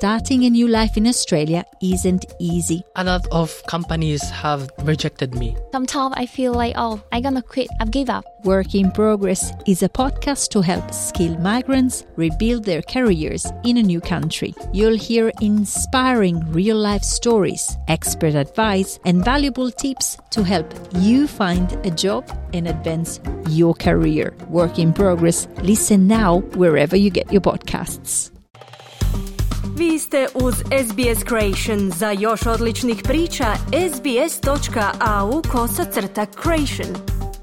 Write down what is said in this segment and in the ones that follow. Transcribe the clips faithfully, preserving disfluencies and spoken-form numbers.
starting a new life in Australia isn't easy. A lot of companies have rejected me. Sometimes I feel like, oh, I'm gonna quit, I've give up. Work in Progress is a podcast to help skilled migrants rebuild their careers in a new country. You'll hear inspiring real-life stories, expert advice, and valuable tips to help you find a job and advance your career. Work in Progress. Listen now wherever you get your podcasts. Vi ste uz S B S Creation. Za još odličnih priča, sbs.au kosacrta creation.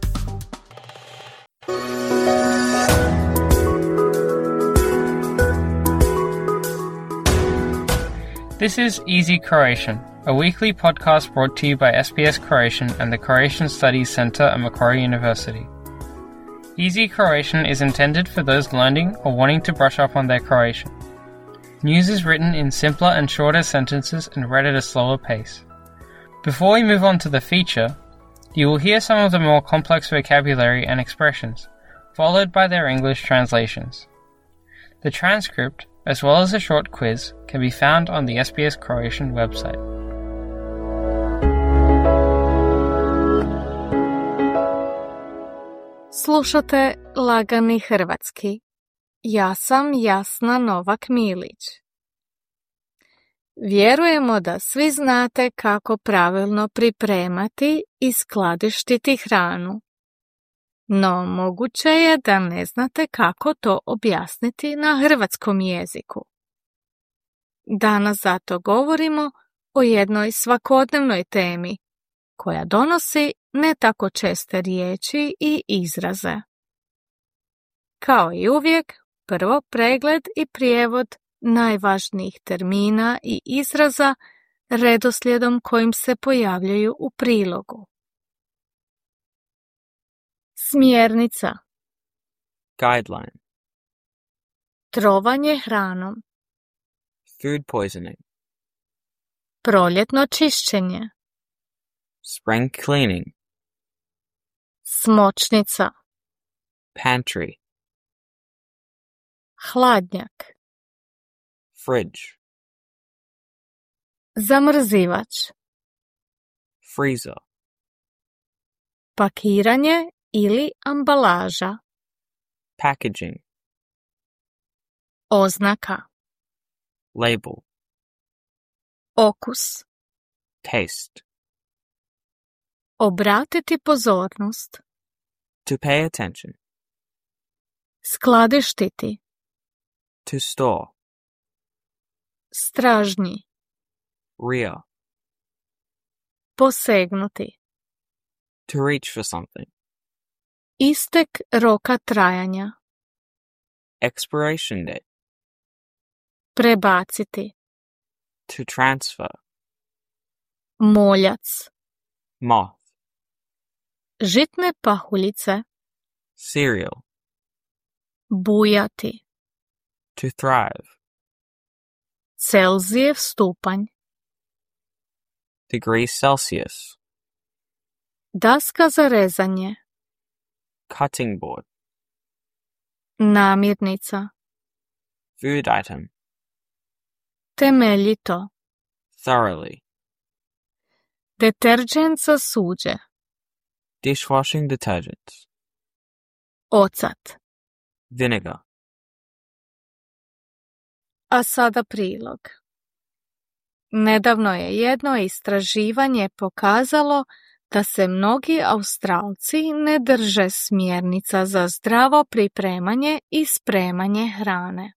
This is Easy Croatian, a weekly podcast brought to you by S B S Croatian and the Croatian Studies Centre at Macquarie University. Easy Croatian is intended for those learning or wanting to brush up on their Croatian. News is written in simpler and shorter sentences and read at a slower pace. Before we move on to the feature, you will hear some of the more complex vocabulary and expressions, followed by their English translations. The transcript, as well as a short quiz, can be found on the S B S Croatian website. Slušate Lagani hrvatski. Ja sam Jasna Novak-Milić. Vjerujemo da svi znate kako pravilno pripremati i skladištiti hranu. No, moguće je da ne znate kako to objasniti na hrvatskom jeziku. Danas zato govorimo o jednoj svakodnevnoj temi, koja donosi ne tako česte riječi i izraze. Kao i uvijek, prvo pregled i prijevod najvažnijih termina i izraza redoslijedom kojim se pojavljaju u prilogu. Smjernica. Guideline. Trovanje hranom. Food poisoning. Proljetno čišćenje. Spring cleaning. Smočnica. Pantry. Hladnjak. Fridge. Zamrzivač. Freezer. Pakiranje ili ambalaža. Packaging. Oznaka. Label. Okus. Taste. Obratiti pozornost. To pay attention. Skladištiti. To store. Stražnji. Rear. Posegnuti. To reach for something. Istek roka trajanja. Expiration date. Prebaciti. To transfer. Moljac. Moth. Žitne pahuljice. Cereal. Bujati. To thrive. Celzijev stupanj. Degrees Celsius. Daska za rezanje. Cutting board. Namirnica. Food item. Temeljito. Thoroughly. Deterđent za suđe. Dishwashing detergents. Ocat. Vinegar. A sada prilog. Nedavno je jedno istraživanje pokazalo da se mnogi Australci ne drže smjernica za zdravo pripremanje i spremanje hrane.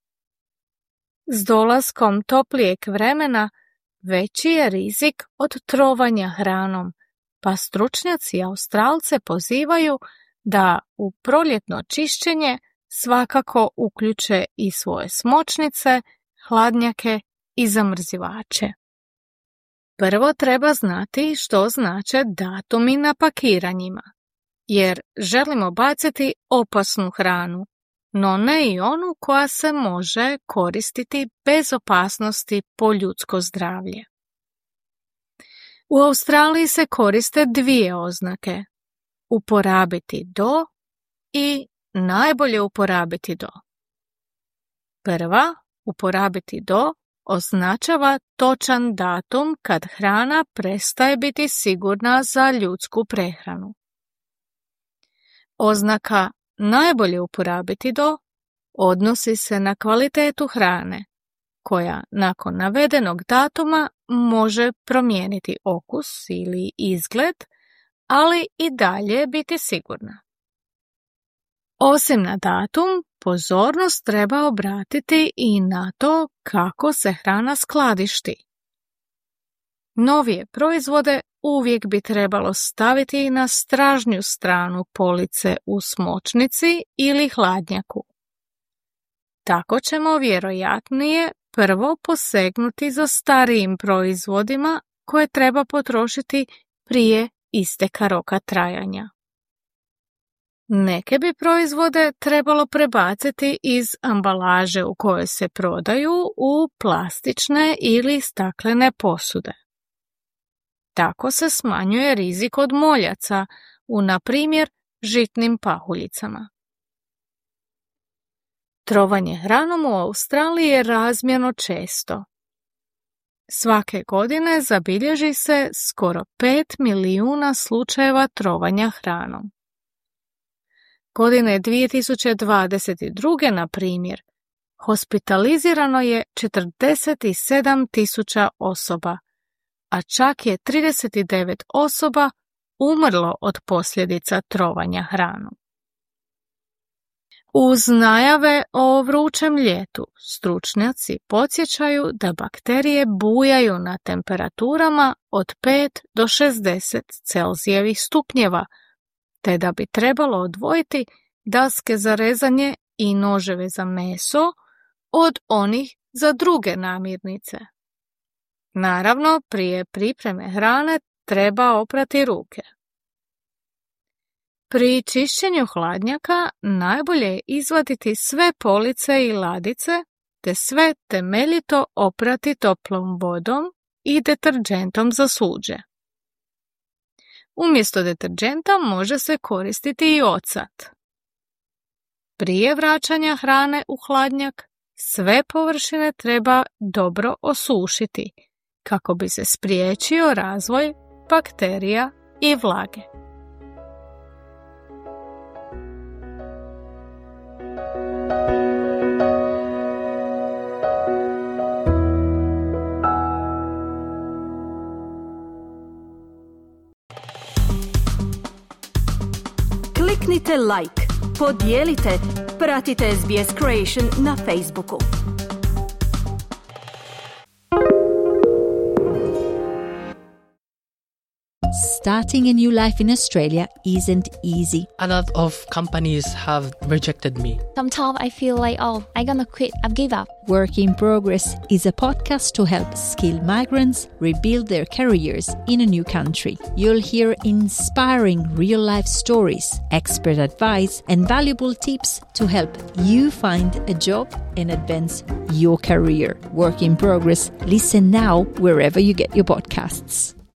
S dolaskom toplijeg vremena veći je rizik od trovanja hranom, pa stručnjaci Australce pozivaju da u proljetno čišćenje svakako uključe i svoje smočnice, hladnjake i zamrzivače. Prvo treba znati što znače datumi na pakiranjima, jer želimo baciti opasnu hranu, no ne i onu koja se može koristiti bez opasnosti po ljudsko zdravlje. U Australiji se koriste dvije oznake: uporabiti do i najbolje uporabiti do. Prva, uporabiti do, označava točan datum kad hrana prestaje biti sigurna za ljudsku prehranu. Oznaka najbolje uporabiti do odnosi se na kvalitetu hrane, koja nakon navedenog datuma može promijeniti okus ili izgled, ali i dalje biti sigurna. Osim na datum, pozornost treba obratiti i na to kako se hrana skladišti. Novije proizvode uvijek bi trebalo staviti na stražnju stranu police u smočnici ili hladnjaku. Tako ćemo vjerojatnije prvo posegnuti za starijim proizvodima koje treba potrošiti prije isteka roka trajanja. Neke bi proizvode trebalo prebaciti iz ambalaže u kojoj se prodaju u plastične ili staklene posude. Tako se smanjuje rizik od moljaca u, na primjer, žitnim pahuljicama. Trovanje hranom u Australiji je razmjerno često. Svake godine zabilježi se skoro pet milijuna slučajeva trovanja hranom. Godine dvije tisuće dvadeset druge, na primjer, hospitalizirano je četrdeset sedam tisuća osoba, a čak je trideset devet osoba umrlo od posljedica trovanja hranom. Uz najave o vrućem ljetu, stručnjaci podsjećaju da bakterije bujaju na temperaturama od pet do šezdeset Celzijevih stupnjeva, te da bi trebalo odvojiti daske za rezanje i noževe za meso od onih za druge namirnice. Naravno, prije pripreme hrane treba oprati ruke. Pri čišćenju hladnjaka najbolje je izvaditi sve police i ladice te sve temeljito oprati toplom vodom i deterdžentom za suđe. Umjesto deterdženta može se koristiti i ocat. Prije vraćanja hrane u hladnjak sve površine treba dobro osušiti kako bi se spriječio razvoj bakterija i vlage. Kliknite like, podijelite, pratite S B S Creation na Facebooku. Starting a new life in Australia isn't easy. A lot of companies have rejected me. Sometimes I feel like, oh, I'm gonna quit. I've give up. Work in Progress is a podcast to help skilled migrants rebuild their careers in a new country. You'll hear inspiring real-life stories, expert advice, and valuable tips to help you find a job and advance your career. Work in Progress. Listen now wherever you get your podcasts.